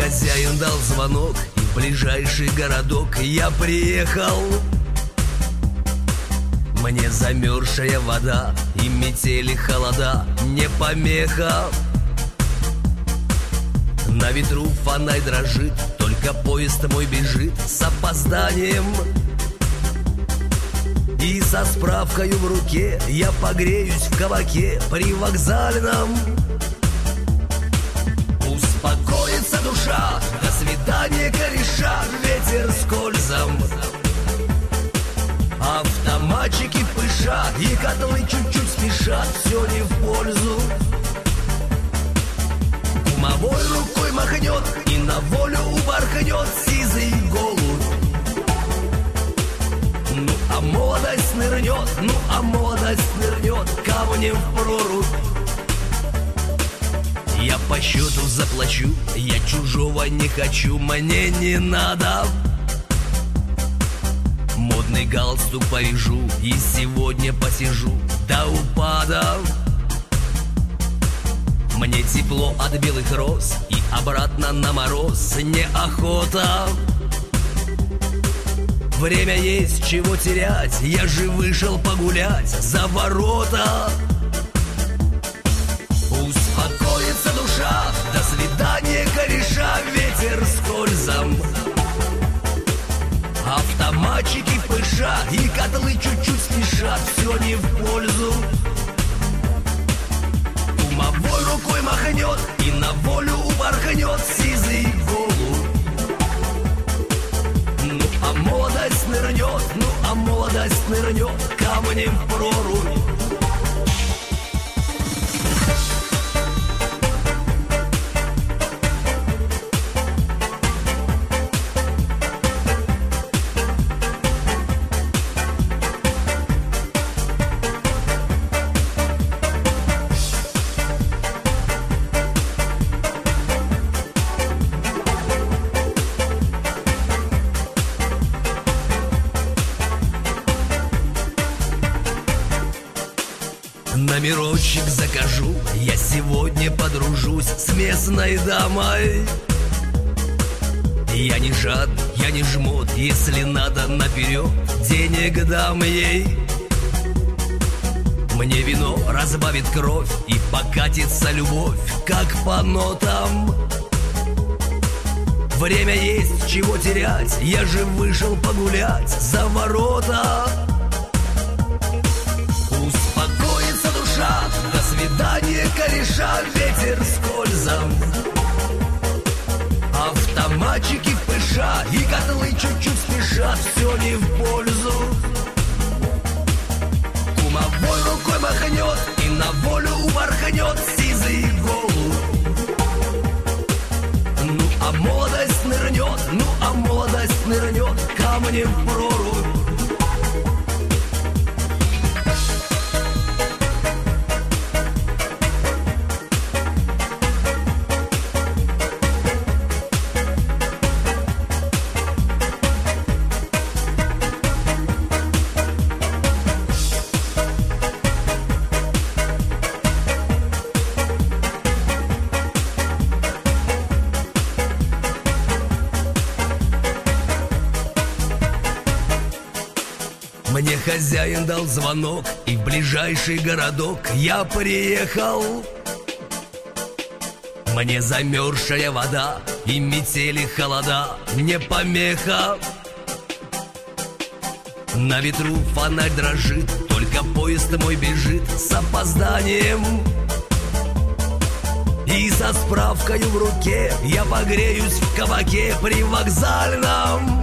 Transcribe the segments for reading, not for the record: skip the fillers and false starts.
хозяин дал звонок, и в ближайший городок я приехал. Мне замерзшая вода и метели холода не помеха. На ветру фонарь дрожит, только поезд мой бежит с опозданием. И со справкою в руке я погреюсь в кабаке привокзальном. Успокоится душа, до свидания, кореша, ветер скользом. Автоматчики пышат, и котлы чуть-чуть спешат, все не в пользу. Кумовой рукой махнет и на волю упорхнет сизый голубь. Ну а молодость нырнет, ну а молодость нырнет камнем в прорубь. Я по счету заплачу, я чужого не хочу, мне не надо. Модный галстук повяжу и сегодня посижу до упада. Мне тепло от белых роз и обратно на мороз неохота. Время есть, чего терять, я же вышел погулять за ворота. Успокоится душа, до свидания, кореша, ветер скользом. Автоматчики пышат, и котлы чуть-чуть спешат, все не в пользу. Кумовой рукой махнет и на волю упорхнет сизый голубь. Ну а молодость нырнет, ну а молодость нырнет камнем в прорубь. Номерочек закажу, я сегодня подружусь с местной дамой. Я не жадный, я не жмот, если надо наперед, денег дам ей. Мне вино разбавит кровь и покатится любовь, как по нотам. Время есть, чего терять, я же вышел погулять за ворота. До свидания, кореша, ветер скользом. Автоматчики пышат, и котлы чуть-чуть спешат, все не в пользу. Кумовой рукой махнет и на волю упорхнет сизый голубь. Ну а молодость нырнет, ну а молодость нырнет камнем в прорубь. Мне хозяин дал звонок, и в ближайший городок я приехал. Мне замерзшая вода и метели холода не помеха. На ветру фонарь дрожит, только поезд мой бежит с опозданием. И со справкою в руке я погреюсь в кабаке привокзальном.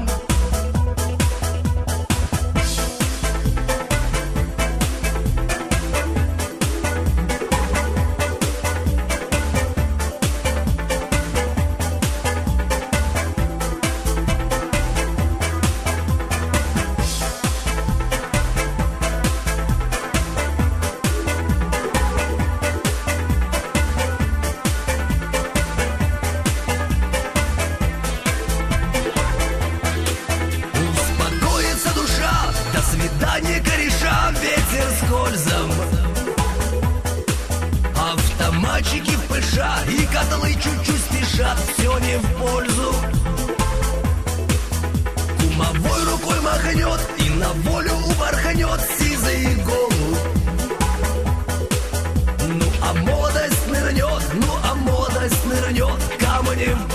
спеша, и котлы чуть-чуть спешат, все не в пользу. Кумовой рукой махнет и на волю упорхнет сизый голубь. Ну а молодость нырнет, ну а молодость нырнет камнем